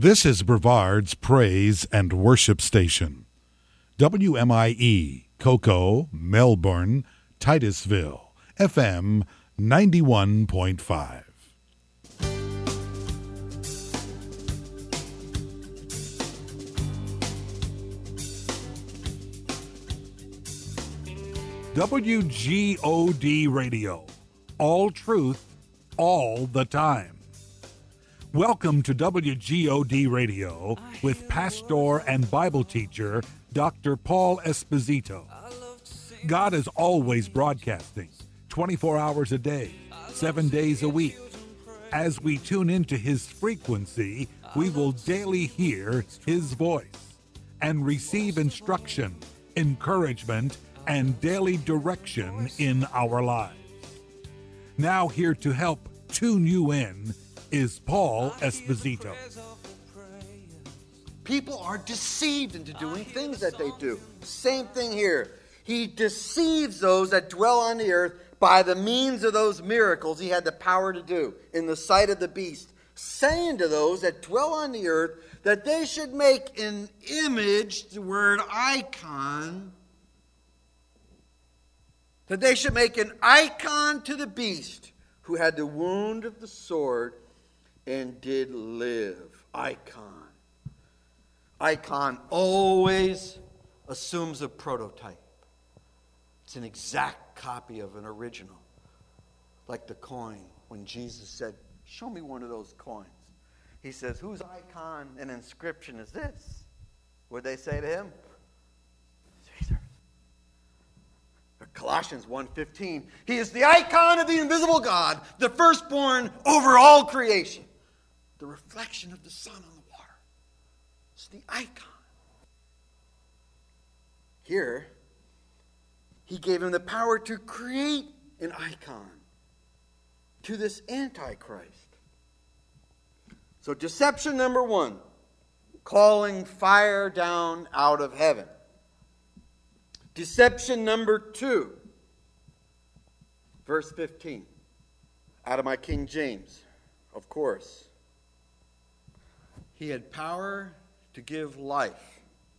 This is Brevard's Praise and Worship Station. WMIE, Cocoa, Melbourne, Titusville, FM 91.5. WGOD Radio. All truth, all the time. Welcome to WGOD Radio with pastor and Bible teacher Dr. Paul Esposito. God is always broadcasting 24 hours a day, 7 days a week. As we tune into his frequency, we will daily hear his voice and receive instruction, encouragement, and daily direction in our lives. Now here to help tune you in is Paul Esposito. People are deceived into doing things that they do. Same thing here. He deceives those that dwell on the earth by the means of those miracles he had the power to do in the sight of the beast, saying to those that dwell on the earth that they should make an image, the word icon, that they should make an icon to the beast who had the wound of the sword and did live. Icon. Icon always assumes a prototype. It's an exact copy of an original. Like the coin, when Jesus said, "Show me one of those coins." He says, "Whose icon and inscription is this?" What'd they say to him? Caesar's. Colossians 1:15. He is the icon of the invisible God, the firstborn over all creation. The reflection of the sun on the water. It's the icon. Here, he gave him the power to create an icon to this Antichrist. So deception number one, calling fire down out of heaven. Deception number two, verse 15, out of my King James, of course. He had power to give life.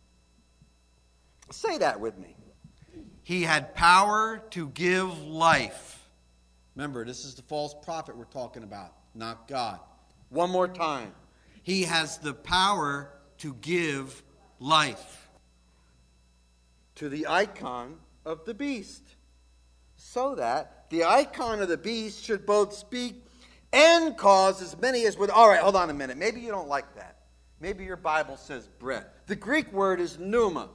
Say that with me. He had power to give life. Remember, this is the false prophet we're talking about, not God. One more time. He has the power to give life. To the icon of the beast, so that the icon of the beast should both speak and cause as many as would. All right, hold on a minute. Maybe you don't like that. Maybe your Bible says breath. The Greek word is pneuma.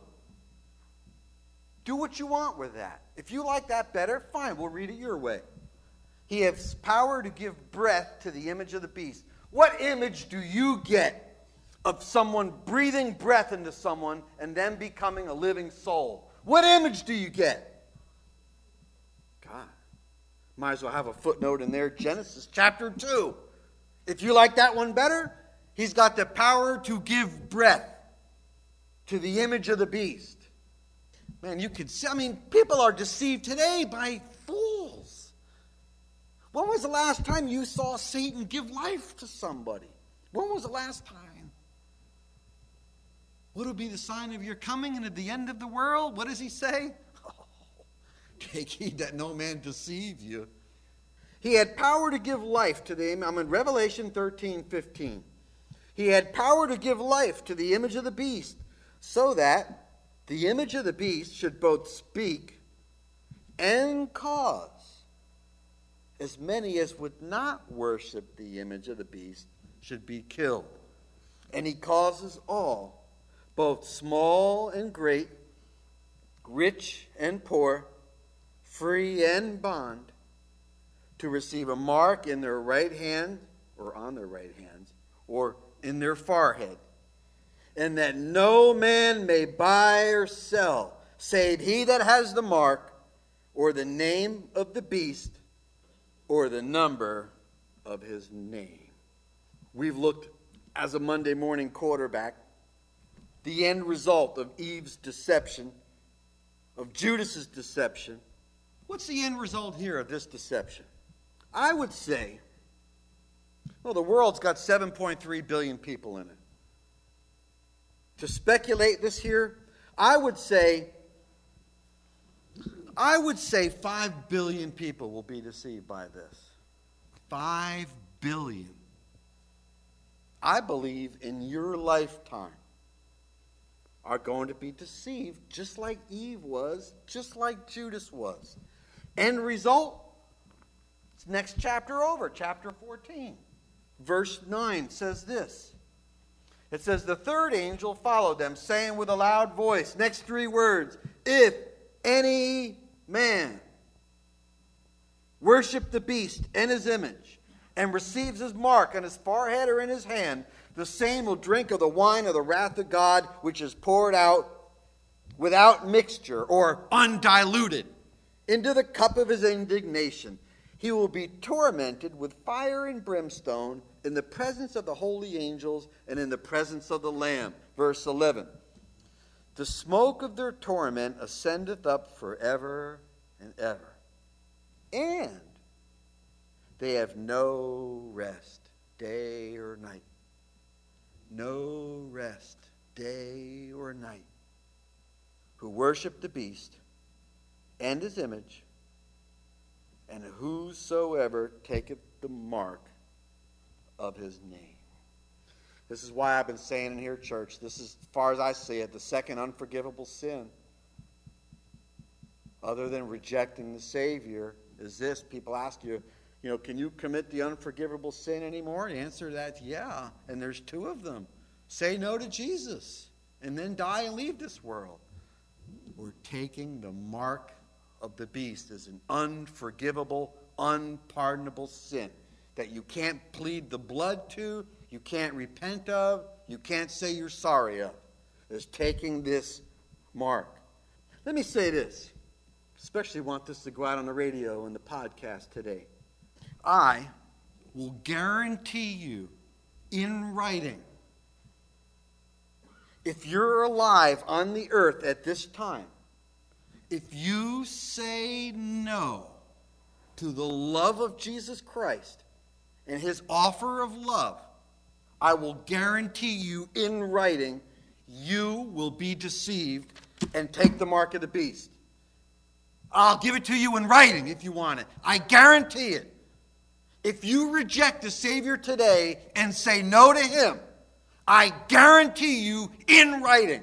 Do what you want with that. If you like that better, fine, we'll read it your way. He has power to give breath to the image of the beast. What image do you get of someone breathing breath into someone and then becoming a living soul? What image do you get? God. Might as well have a footnote in there, Genesis chapter 2. If you like that one better, he's got the power to give breath to the image of the beast. Man, you could see, people are deceived today by fools. When was the last time you saw Satan give life to somebody? When was the last time? What will be the sign of your coming and at the end of the world? What does he say? Oh, take heed that no man deceive you. He had power to give life to the, I'm in Revelation 13:15. He had power to give life to the image of the beast, so that the image of the beast should both speak and cause as many as would not worship the image of the beast should be killed. And he causes all, both small and great, rich and poor, free and bond, to receive a mark in their right hand, or on their right hands, or in their forehead, and that no man may buy or sell, save he that has the mark, or the name of the beast, or the number of his name. We've looked, as a Monday morning quarterback, the end result of Eve's deception, of Judas's deception. What's the end result here of this deception? I would say, well, the world's got 7.3 billion people in it. to speculate this here, I would say 5 billion people will be deceived by this. 5 billion. I believe in your lifetime are going to be deceived just like Eve was, just like Judas was. End result, it's next chapter over, chapter 14. Verse 9 says this. It says, the third angel followed them, saying with a loud voice, next three words, if any man worship the beast and his image, and receives his mark on his forehead or in his hand, the same will drink of the wine of the wrath of God, which is poured out without mixture or undiluted into the cup of his indignation. He will be tormented with fire and brimstone in the presence of the holy angels and in the presence of the Lamb. Verse 11. The smoke of their torment ascendeth up forever and ever. And they have no rest, day or night. No rest, day or night. Who worship the beast and his image, and whosoever taketh the mark of his name. This is why I've been saying in here, church, this is, as far as I see it, the second unforgivable sin, other than rejecting the Savior, is this. People ask you, can you commit the unforgivable sin anymore? The answer to that is yeah, and there's two of them. Say no to Jesus, and then die and leave this world. Or taking the mark of the beast is an unforgivable, unpardonable sin that you can't plead the blood to, you can't repent of, you can't say you're sorry of. Is taking this mark. Let me say this, especially want this to go out on the radio and the podcast today. I will guarantee you in writing, if you're alive on the earth at this time, if you say no to the love of Jesus Christ and his offer of love, I will guarantee you in writing, you will be deceived and take the mark of the beast. I'll give it to you in writing if you want it. I guarantee it. If you reject the Savior today and say no to him, I guarantee you in writing,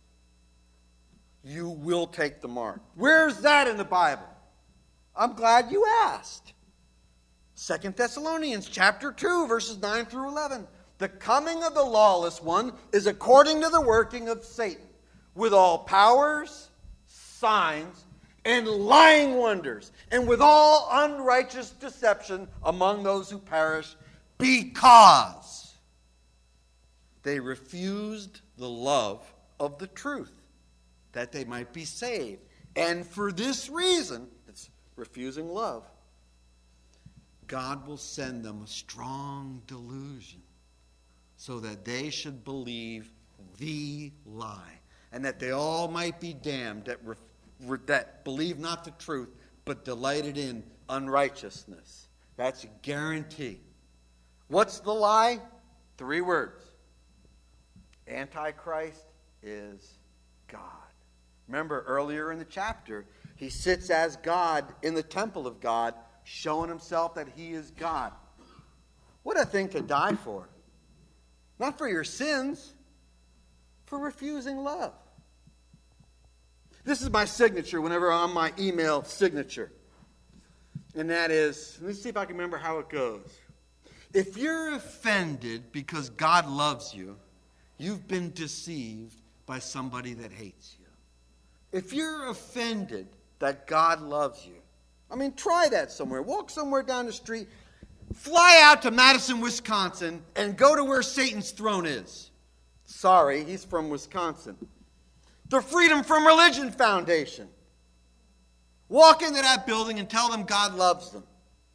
you will take the mark. Where's that in the Bible? I'm glad you asked. 2 Thessalonians chapter 2, verses 9 through 11. The coming of the lawless one is according to the working of Satan, with all powers, signs, and lying wonders, and with all unrighteous deception among those who perish, because they refused the love of the truth, that they might be saved. And for this reason, it's refusing love, God will send them a strong delusion so that they should believe the lie, and that they all might be damned that believe not the truth, but delighted in unrighteousness. That's a guarantee. What's the lie? 3 words. Antichrist is God. Remember, earlier in the chapter, he sits as God in the temple of God, showing himself that he is God. What a thing to die for. Not for your sins, for refusing love. This is my signature whenever I'm on my email signature. And that is, let me see if I can remember how it goes. If you're offended because God loves you, you've been deceived by somebody that hates you. If you're offended that God loves you, try that somewhere. Walk somewhere down the street, fly out to Madison, Wisconsin, and go to where Satan's throne is. Sorry, he's from Wisconsin. The Freedom from Religion Foundation. Walk into that building and tell them God loves them.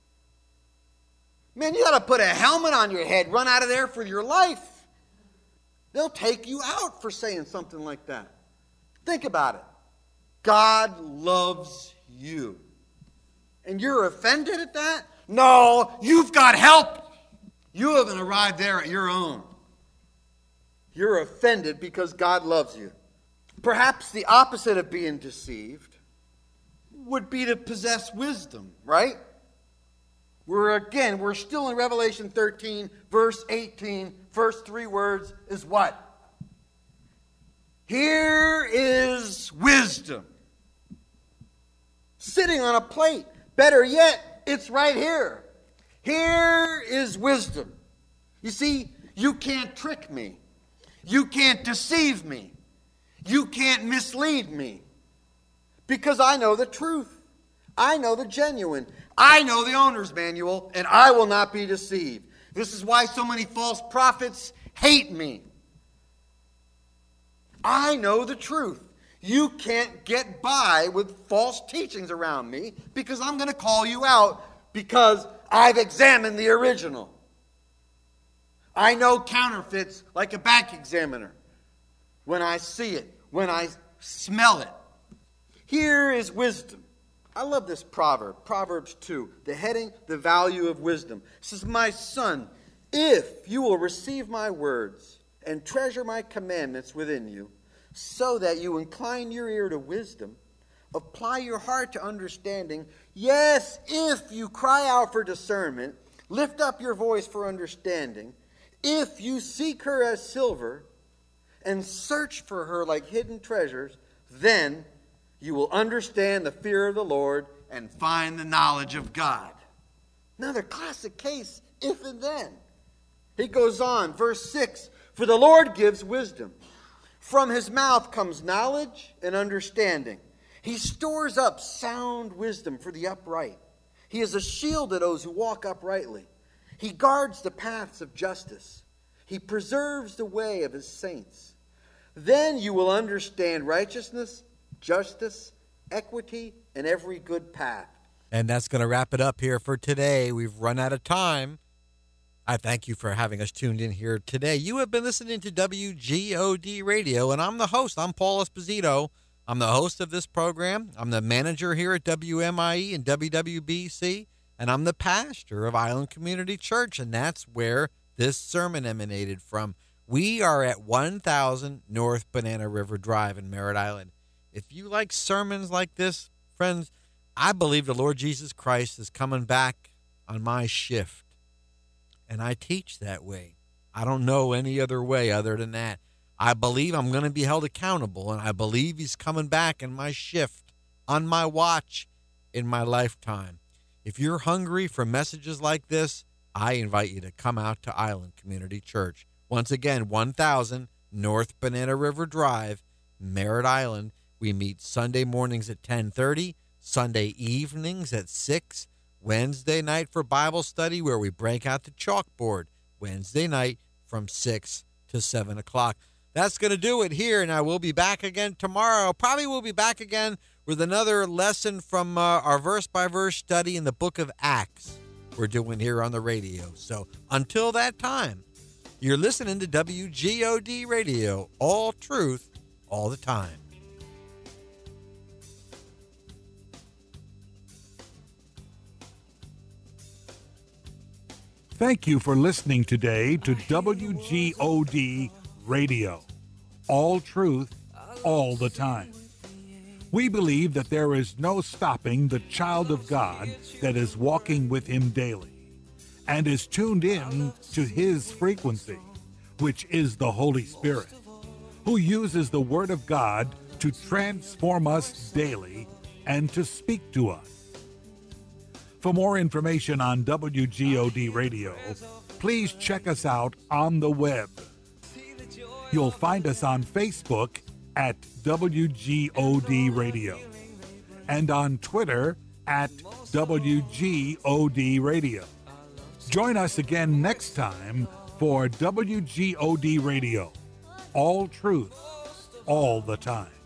Man, you got to put a helmet on your head, run out of there for your life. They'll take you out for saying something like that. Think about it. God loves you. And you're offended at that? No, you've got help. You haven't arrived there at your own. You're offended because God loves you. Perhaps the opposite of being deceived would be to possess wisdom, right? We're still in Revelation 13, verse 18. First three words is what? Here is wisdom. Sitting on a plate. Better yet, it's right here. Here is wisdom. You see, you can't trick me. You can't deceive me. You can't mislead me. Because I know the truth. I know the genuine. I know the owner's manual, and I will not be deceived. This is why so many false prophets hate me. I know the truth. You can't get by with false teachings around me because I'm going to call you out because I've examined the original. I know counterfeits like a bank examiner. When I see it, when I smell it. Here is wisdom. I love this proverb, Proverbs 2. The heading, the value of wisdom. It says, my son, if you will receive my words and treasure my commandments within you, so that you incline your ear to wisdom, apply your heart to understanding. Yes, if you cry out for discernment, lift up your voice for understanding. If you seek her as silver and search for her like hidden treasures, then you will understand the fear of the Lord and find the knowledge of God. Another classic case, if and then. He goes on, verse 6, for the Lord gives wisdom. From his mouth comes knowledge and understanding. He stores up sound wisdom for the upright. He is a shield to those who walk uprightly. He guards the paths of justice. He preserves the way of his saints. Then you will understand righteousness, justice, equity, and every good path. And that's going to wrap it up here for today. We've run out of time. I thank you for having us tuned in here today. You have been listening to WGOD Radio, and I'm the host. I'm Paul Esposito. I'm the host of this program. I'm the manager here at WMIE and WWBC, and I'm the pastor of Island Community Church, and that's where this sermon emanated from. We are at 1000 North Banana River Drive in Merritt Island. If you like sermons like this, friends, I believe the Lord Jesus Christ is coming back on my shift. And I teach that way. I don't know any other way other than that. I believe I'm going to be held accountable, and I believe he's coming back in my shift, on my watch, in my lifetime. If you're hungry for messages like this, I invite you to come out to Island Community Church. Once again, 1000 North Banana River Drive, Merritt Island. We meet Sunday mornings at 10:30, Sunday evenings at 6, Wednesday night for Bible study where we break out the chalkboard. Wednesday night from 6 to 7 o'clock. That's going to do it here, and I will be back again tomorrow. Probably we'll be back again with another lesson from our verse-by-verse study in the book of Acts we're doing here on the radio. So until that time, you're listening to WGOD Radio, all truth, all the time. Thank you for listening today to WGOD Radio. All truth, all the time. We believe that there is no stopping the child of God that is walking with him daily and is tuned in to his frequency, which is the Holy Spirit, who uses the Word of God to transform us daily and to speak to us. For more information on WGOD Radio, please check us out on the web. You'll find us on Facebook at WGOD Radio and on Twitter at WGOD Radio. Join us again next time for WGOD Radio. All truth, all the time.